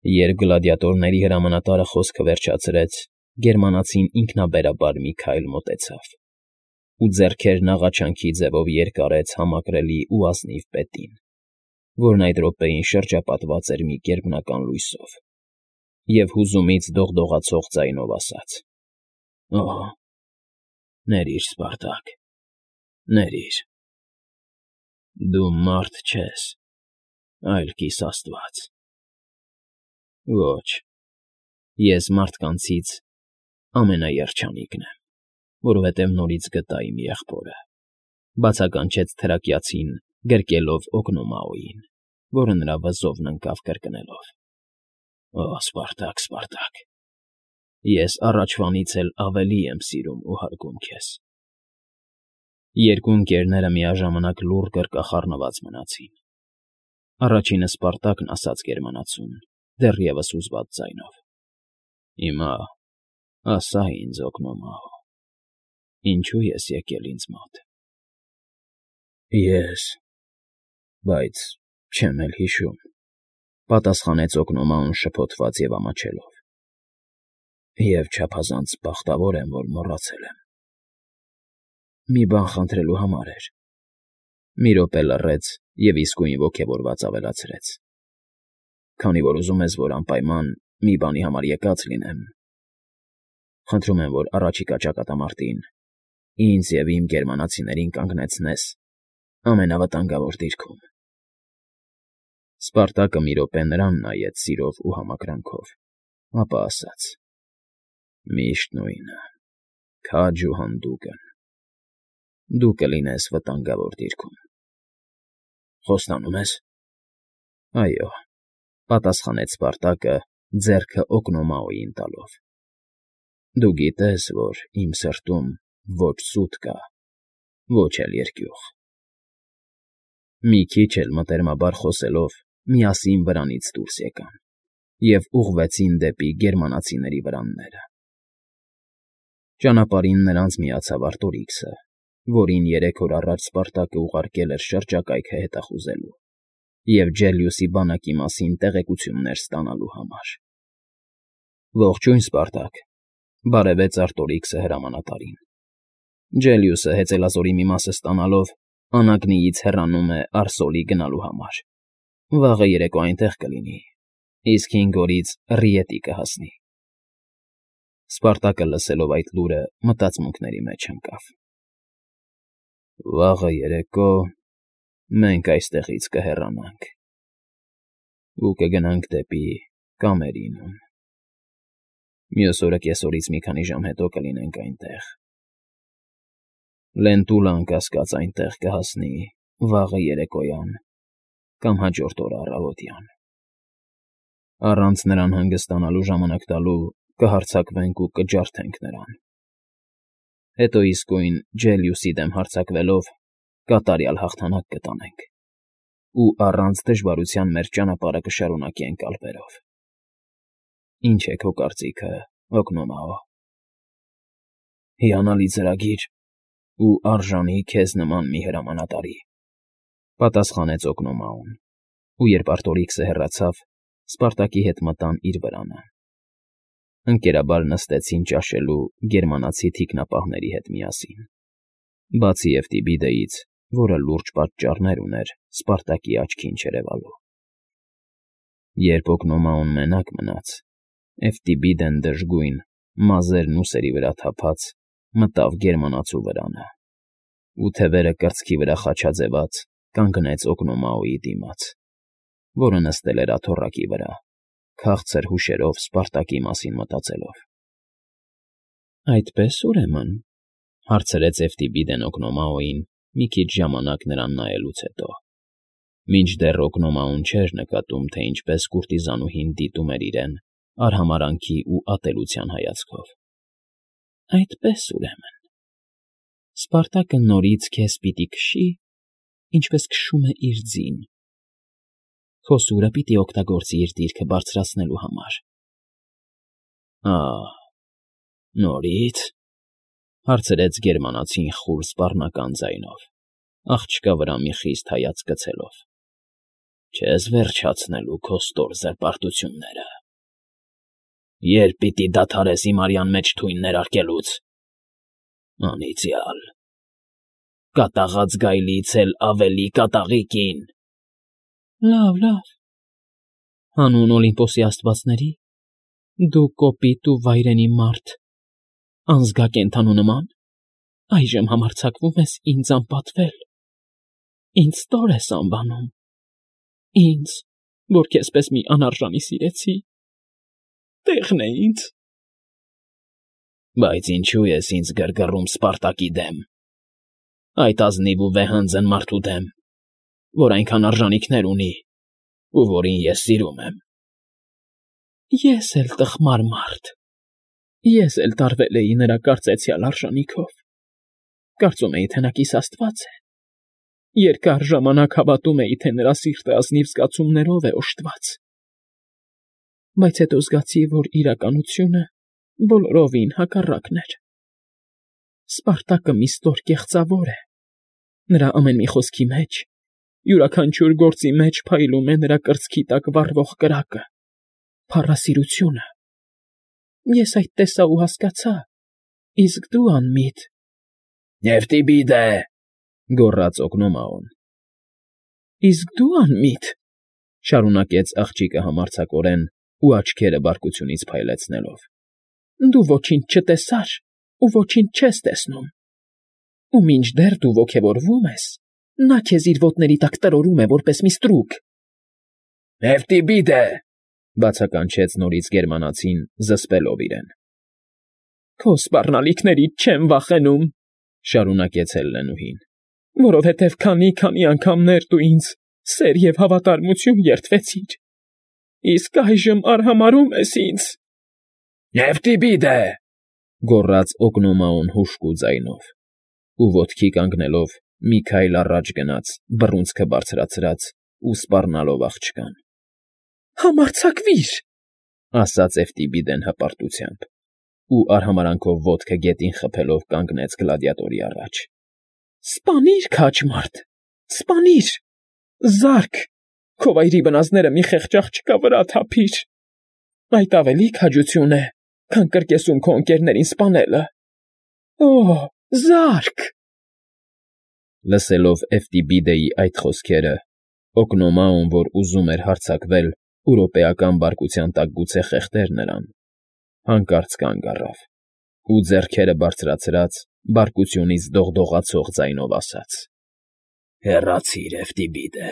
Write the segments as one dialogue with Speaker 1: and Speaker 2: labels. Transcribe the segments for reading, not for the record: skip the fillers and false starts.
Speaker 1: Երբ գլադիատորների հրամանատարը խոսքը վերջացրեց, գերմանացին ինքնաբերաբար մի քայլ մոտեցավ ու ձեռքերն աղաչանքի ձևով երկարեց համակրելի ու ազնիվ պետին, որն այդ րոպեին շրջապատված էր մի գերբնական լույսով, և հուզումից դողդողացող ձայնով ասաց. «Օհ, ներիր, Սպարտակ, ներիր, դու մարդ չես, այլ կիսաստված»։ Ոչ, ես մարդկանցից ամենաերջանիկն եմ, որովհետև նորից գտա իմ եղբորը,֊ բացականչեց թրակիացին, գրկելով Օգնոմաոյին, որը նրա վզովն ընկավ կրկնելով. «Օ, Սպարտակ, Սպարտակ, ես առաջվանից էլ ավելի եմ սիրում ու հարգում քեզ»։ Երկու ընկերները միաժամանակ լուռ կրկախառնված մնացին։ Առաջինը Սպարտակն ասաց գերմանացուն, դեռևս հուզված ձայնով. «Հիմա ասա ինձ, Օգնոմաո, ինչո՞ւ ես եկել ինձ մոտ»։ Բայց չեմ էլ հիշում,֊ պատասխանեց Օգնոմաուն շփոթված և ամաչելով։ «Եվ չափազանց բախտավոր եմ, որ մոռացել եմ»։ «Մի բան խնդրելու համար էր,֊ մի րոպե լռեց և իսկույն ոգևորված ավելացրեց,֊ քանի որ ուզում ես, որ անպայման մի բանի համար եկած լինեմ, խնդրում եմ, որ առաջիկա ճակատամարտին ինձ և իմ գերմանացիներին կանգնեցնես ամենավտանգավոր դիրքում»։ Սպարտակը մի րոպե նրան նայեց սիրով ու համակրանքով, ապա ասաց. «Միշտ նույնը, քաջ ու հանդուգն, դու կլինես վտանգավոր դիրքում»։ «Խոստանո՞ւմ ես»։ «Այո,֊ պատասխանեց Սպարտակը, ձեռքը Օգնոմաոյին տալով,֊ դու գիտես, որ իմ սրտում ոչ սուտ կա, ոչ էլ երկյուղ»։ Մի քիչ էլ մտերմաբար խոսելով, միասին վրանից դուրս եկան և ուղղվեցին դեպի գերմանացիների վրանները։ Ճանապարհին նրանց միացավ Արտորիքսը, որին 3 օր առաջ Սպարտակը ուղարկել էր շրջակայքը հետախուզելու և Գելիուսի բանակի մասին տեղեկություններ ստանալու համար։ «Ողջույն, Սպարտակ,֊ բարևեց Արտորիքսը հրամանատարին։ Գելիուսը, հեծելազորի մի մասը ստանալով, Անագնիից հեռանում է Արսոլի գնալու համար։ Վաղը երեկո այնտեղ կլինի, իսկ 5 օրից Ռիետի կհասնի»։ Սպարտակը լսելով այդ լուրը մտածմունքների մեջ ընկավ։ «Վաղը երեկո մենք այստեղից կհեռանանք ու կգնանք դեպի Կամերինուն։ Մյուս օրը կեսօրից մի քանի ժամ հետո կլինենք այնտեղ։ Լենտուլը, անկասկած, այնտեղ կհասնի վաղը երեկոյան կամ հաջորդ օրը առավոտյան։ Առանց նրան հանգստանալու ժամանակ տալու կհարձակվենք ու կջարդենք նրան։ Հետո իսկույն Գելիուսի դեմ հարձակվելով կատարյալ հաղթանակ կտանենք ու առանց դժվարության մեր ճանապարհը կշարունակենք ալպերով։ Ինչ է քո կարծիքը, Օգնոմաո»։ «Հիանալի ծրագիր ու արժանի քեզ նման մի հրամանատարի,֊ պատասխանեց Օգնոմաուն, ու երբ Արտորիքսը հեռացավ, Սպարտակի հետ մտան իր վրանը։ Ընկերաբար նստեցին ճաշելու գերմանացի թիկնապահների հետ միասին, բացի Էվտիբիդեից, որը լուրջ պատճառներ ուներ Սպարտակի աչքին չերևալու։ Երբ Օգնոմաուն մենակ մնաց, Էվտիբիդեն դժգույն, մազերն ուսերի վրա թափած, մտավ գերմանացու վրանը ու թևերը կրծքի վրա խաչաձևած կանգնեց Օգնոմաոյի դիմաց, որը նստել էր աթոռակի վրա, քաղցր հուշերով Սպարտակի մասին մտածելով։ «Այդպե՞ս, ուրեմն,֊ հարցրեց Էվտիբիդեն Օգնոմաոյին մի քիչ ժամանակ նրան նայելուց հետո, մինչդեռ Օգնոմաուն չէր նկատում, թե ինչպես կուրտիզանուհին դիտում էր իրեն արհամարհանքի ու ատելության հայացքով։ Այդպե՞ս, ուրեմն, Սպարտակը նորից քեզ պիտի քշի, ինչպես քշում է իր ձին, քո սուրը պիտի օգտագործի իր դիրքը բարձրացնելու համար»։ «Ա՜, նորի՞ց,֊ հարցրեց գերմանացին խուլ սպառնական ձայնով, աղջկա վրա մի խիստ հայացք գցելով։֊ Չես վերջացնելու քո ստոր զրպարտությունները»։ Երբ պիտի դադարես իմ արյան մեջ թույն ներարկելուց։ Անիծյալ, կատաղած գայլից էլ ավելի կատաղի կին։ Լավ, հանուն Օլիմպոսի աստվածների, դու կոպիտ ու վայրենի մարդ, անզգակենդանու նման, այժմ համարձակվում ես ինձ անպատվել, ինձ տոր ես անվանում, ինձ, որ քեզպես մի անարժանի սիրեցի, տեղն է ինձ։ Բայց ինչու ես ինձ գրգռում Սպարտակի դեմ, այդ ազնիվ ու վեհանձն մարդու դեմ, որ այնքան արժանիքներ ունի ու որին ես սիրում եմ։ Ես էլ տխմար մարդ, ես էլ տարվել էի նրա կարծեցյալ արժանիքով, կարծում էի, թե նա կիս աստված է, երկար ժամանակ հավատում էի, թե նրա սիրտը ազնիվ զգացումներով է օժտված, բայց հետո զգացի, որ իրականությունը բոլորովին հակառակն էր։ Սպարտակը մի ստոր կեղծավոր է, նրա ամեն մի խոսքի մեջ, յուրաքանչյուր գործի մեջ փայլում է նրա կրծքի տակ վառվող կրակը, փառասիրությունը։ Ես այդ տեսա ու հասկացա, իսկ դու անմիտ։ Եվտիբիդե, գոռաց Օգնոմաոն։ Իսկ դու անմիտ, շարունակեց աղջիկը համարձակորեն ու աչքերը բարկությունից փայլեցնելով։ Դու ոչինչ չտեսար ու ոչինչ չես տեսնում։ Ու մինչդեռ դու ոգևորվում ես, նա քեզ իր ոտների տակ տրորում է որպես մի ստրուկ։ Եվտիբիդե, բացականչեց նորից գերմանացին, զսպելով իրեն։ Քո սպառնալիքներից չեմ վախենում, շարունակեց Հելլենուհին, որովհետև քանի անգամներ դու ինձ սեր և հավատարմություն երդվեցիր, իսկ այժմ արհամարհում ես ինձ։ Եվտիբիդե, գոռաց Օգնոմաոն հուժկու ձայնով, ու ոտքի կանգնելով մի քայլ առաջ գնաց, բռունցքը բարձրացրած ու սպառնալով աղջկան։ Համարձակվիր, ասաց Եվտիբիդեն հպարտությամբ, ու արհամարանքով ոտքը գետին խփելով կանգնեց գլադիատորի առաջ։ Սպանիր, քաջ մարդ, սպանիր, զարք, քո վայրի բնազները մի խեղճ աղջկա վրա թափիր։ Այդ ավելի քաջություն է, քան կրկեսում քո ընկերներին սպանելը։ Օ, զարք։ Լսելով Եվտիբիդեի այդ խոսքերը, Օգնոմաոն, որ ուզում էր հարձակվել ու րոպեական բարկության տակ գուցե խեղդեր նրան, հանկարծ կանգ առավ ու ձեռքերը բարձրացրած բարկությունից դողդողացող ձայնով ասաց. Հեռացիր, Եվտիբիդե,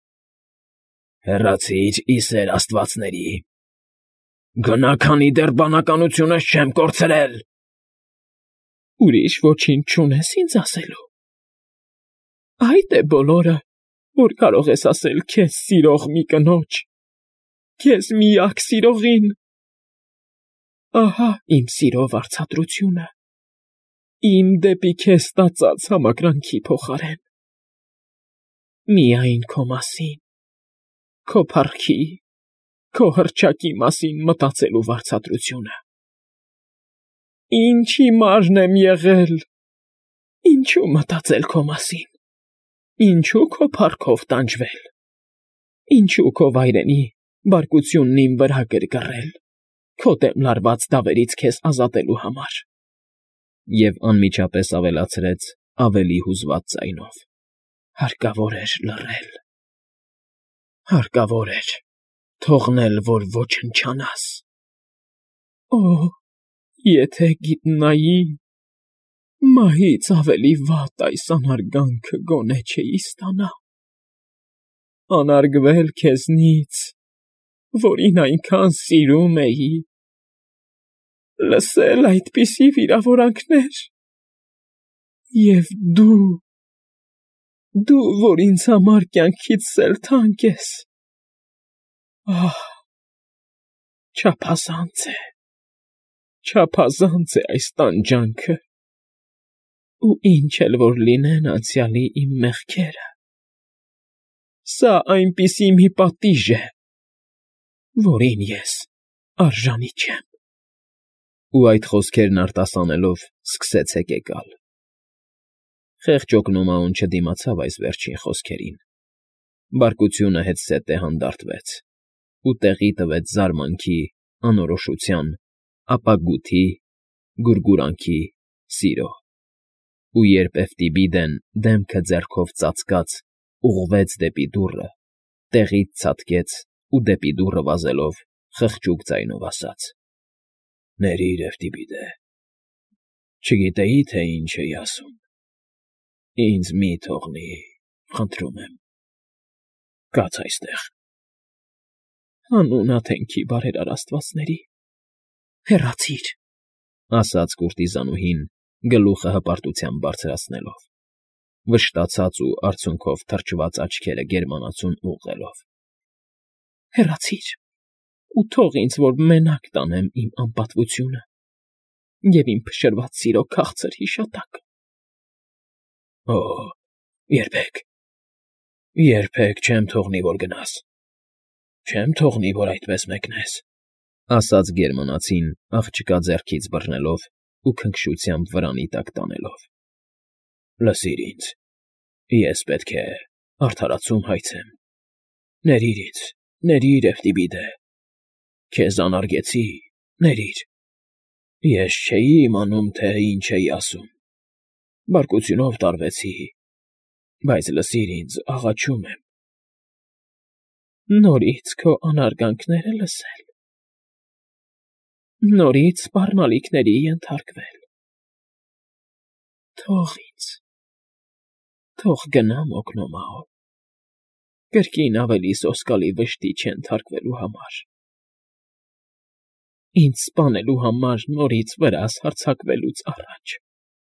Speaker 1: հեռացիր ի սեր աստվածների, գնա, քանի դեռ բանականությունս չեմ կորցրել։ Ուրիշ ոչինչ չունես ինձ ասելու։ Այդ է բոլորը, որ կարող ես ասել քեզ սիրող մի կնոջ, քեզ միակ սիրողին։ Ահա իմ սիրո վարձատրությունը, իմ դեպի քեզ տածած համակրանքի փոխարեն։ Միայն քո մասին, քո փառքի, քո հռչակի մասին մտածելու վարձատրությունը։ Ինչ հիմարն եմ եղել, ինչու մտածել քո մասին, ինչու քո փառքով տանջվել, ինչու քո վայրենի բարկությունն իմ վրա գրգռել, քո դեմ լարված դավերից քեզ ազատելու համար։ Եվ անմիջապես ավելացրեց ավելի հուզված ձայնով. Հարկավոր էր լռել, հարկավոր էր թողնել, որ ոչնչանաս։ Օ, եթե գիտնայի, մահից ավելի վատ այս անարգանքը գոնե չէի ստանա։ Անարգվել քեզնից, որին այնքան սիրում էի, լսել այդպիսի վիրավորանքներ, և դու, որ ինձ համար կյանքից էլ թանկ ես, ահ, չափազանց է այս տանջանքը, ու ինչ էլ որ լինեն անցյալի իմ մեղքերը, սա այնպիսի մի պատիժ է, որին ես արժանի չեմ։ Ու այդ խոսքերն արտասանելով սկսեց հեկեկալ։ Խեղճ Օգնոմաոն չդիմացավ այս վերջին խոսքերին։ Բարկությունը հետզհետե հանդարտվեց ու տեղի տվեց զարմանքի, անորոշության ապա գութի, գուրգուրանքի, սիրո։ Ու երբ Էֆտիբիդեն դեմքը ձեռքով ծածկած ուղղվեց դեպի դուռը, տեղից ցատկեց ու դեպի դուռը վազելով խղճուկ ձայնով ասաց. «Ներիր, Էֆտիբիդե, չգիտեի, թե ինչ էի ասում, ինձ մի թողնի, խնդրում եմ, կաց այստեղ»։ «Հանուն աթենքի բարերար աստվածների, հեռացիր», ասաց կուրտիզանուհին, գլուխը հպարտությամբ բարձրացնելով, վշտացած ու արցունքով թրջված աչքերը գերմանացուն ուղղելով։ «Հեռացիր, ու թող ինձ որ մենակ տանեմ իմ անպատվությունը և իմ փշրված սիրո քաղցր հիշատակը»։ «Օ, երբեք, երբեք չեմ թողնի, որ գնաս, չեմ թողնի, որ այդպես մեկնես», ասաց գերմանացին աղջկա ձեռքից բռնելով ու քնքշությամբ վրանի տակ տանելով։ «Լսիր ինձ, ես պետք է արդարացում հայցեմ, ներիր ինձ, ներիր, Էֆտիբիդե, քեզ անարգեցի, ներիր, ես չէի իմանում, թե ինչ էի ասում, բարկությունով տարվեցի, բայց լսիր ինձ, աղաչում եմ»։ «Նորից քո անարգանքները լսել, նորից սպառնալիքների ենթարկվել։ Թող ինձ, թող գնամ օգնոմաով, կրկին ավելի սոսկալի վշտի չենթարկվելու համար, ինձ սպանելու համար նորից վրաս հարձակվելուց առաջ»։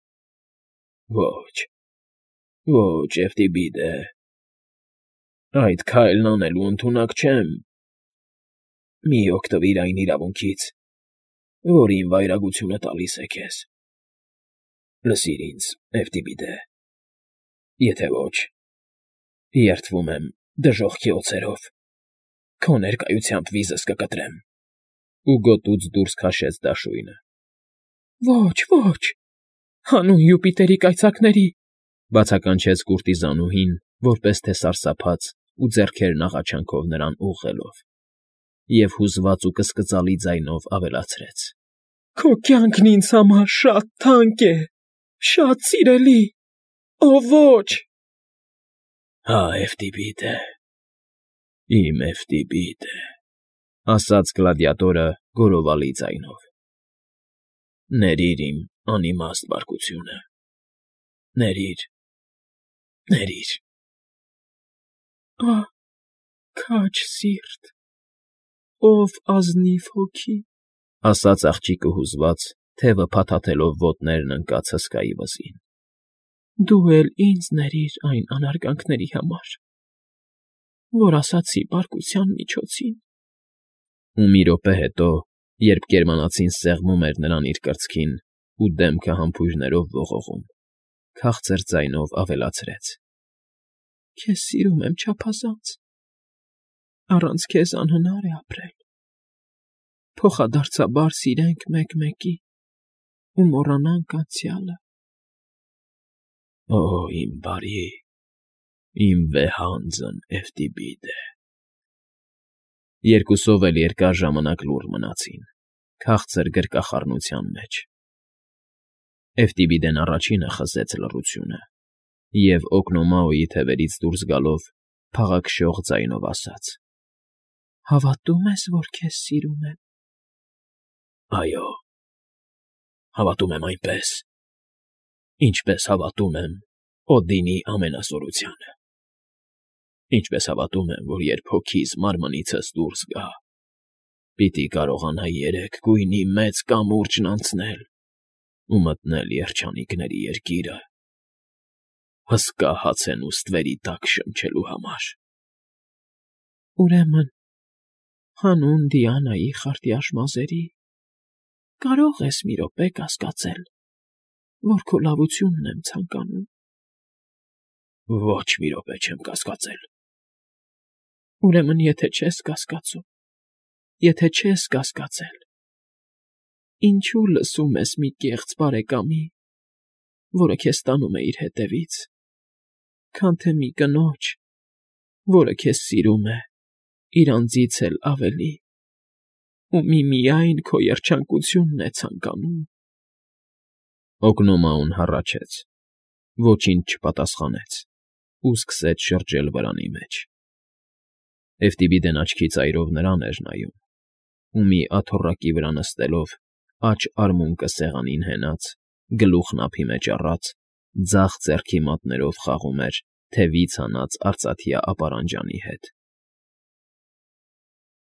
Speaker 1: «Ոչ, ոչ, Էֆտիբիդե, այդ քայլն անելու ընդունակ չեմ, մի օգտվիր այն իրավունքից, որ իմ վայրագությունը տալիս է քեզ։ Լսիր ինձ, Էֆտիբիդե, եթե ոչ, երդվում եմ դժոխքի օձերով, քո ներկայությամբ վիզս կկտրեմ», ու գոտուց դուրս քաշեց դաշույնը։ «Ոչ, ոչ, հանուն Յուպիտերի կայծակների», բացականչեց կուրտիզանուհին, որպես թե սարսափած ու ձեռքերն աղաչանքով նրան ուղղելով, և հուզված ու կսկծալի ձայնով ավելացրեց. «Քո կյանքն ինձ համար շատ թանկ է, շատ սիրելի, օ ոչ»։ «Հա, Էֆտիբիդե, իմ Էֆտիբիդե», ասաց գլադիատորը գորովալի ձայնով, «ներիր իմ անիմաստ բարկությունը, ներիր, ներիր»։ «Ահ, քաջ սիրտ, ով ազնիվ հոգի», ասաց աղջիկը հուզված, թևը փաթաթելով ոտներն ընկած հսկայի վզին, «դու էլ ինձ ներիր այն անարգանքների համար, որ ասացի բարկության միջոցին»։ Ու մի րոպե հետո, երբ գերմանացին սեղմում էր նրան իր կրծքին ու դեմքը համբույրներով ողողում, քաղցր ձայնով ավելացրեց. «Քեզ սիրում եմ չափազանց, առանց քեզ անհնար է ապրել, փոխադարձաբար սիրենք մեկ֊մեկի ու մոռանանք անցյալը»։ «Օ, իմ բարի, իմ վեհանձն Էֆտիբիդե»։ Երկուսով էլ երկար ժամանակ լուռ մնացին, քաղցր գրկախառնության մեջ։ Էֆտիբիդեն առաջինը խզեց լռությունը և Օկնոմաոյի թևերից դուրս գալով փաղաքշյող ձայնով ասաց. «Հավատո՞ւմ ես, որ քեզ սիրում եմ»։ «Այո, հավատում եմ այնպես, ինչպես հավատում եմ Օդինի ամենազորությանը, ինչպես հավատում եմ, որ երբ հոգիս մարմնիցս դուրս գա, պիտի կարողանայի երեք գույնի մեծ կամուրջն անցնել ու մտնել երջանիկների երկիրը, հսկա հացեն ու ստվերի տակ շնչելու համար»։ «Ուրեմն հանուն Դիանայի խարտյաշ մազերի կարո՞ղ ես մի րոպե կասկածել, որ քո լավությունն եմ ցանկանում»։ «Ոչ մի րոպե չեմ կասկածել»։ «Ուրեմն եթե չես կասկածում, եթե չես կասկածել, ինչո՞ւ լսում ես մի կեղծ բարեկամի, որը քեզ տանում է իր հետևից, քան թե մի կնոջ, որը քեզ սիրում է իր անձից էլ ավելի,
Speaker 2: ու միմիայն քո երջանկությունն է ցանկանում։
Speaker 1: Օգնոմաուն հառաչեց, ոչինչ չպատասխանեց ու սկսեց շրջել վրանի մեջ։ Էֆտիբիդեն աչքի ծայրով նրան էր նայում, ու մի աթոռակի վրա նստելով, աջ արմունկը սեղանին հենած, գլուխն ափի մեջ առած, ձախ ձեռքի մատներով խաղում էր թևից հանած արծաթյա ապարանջանի հետ։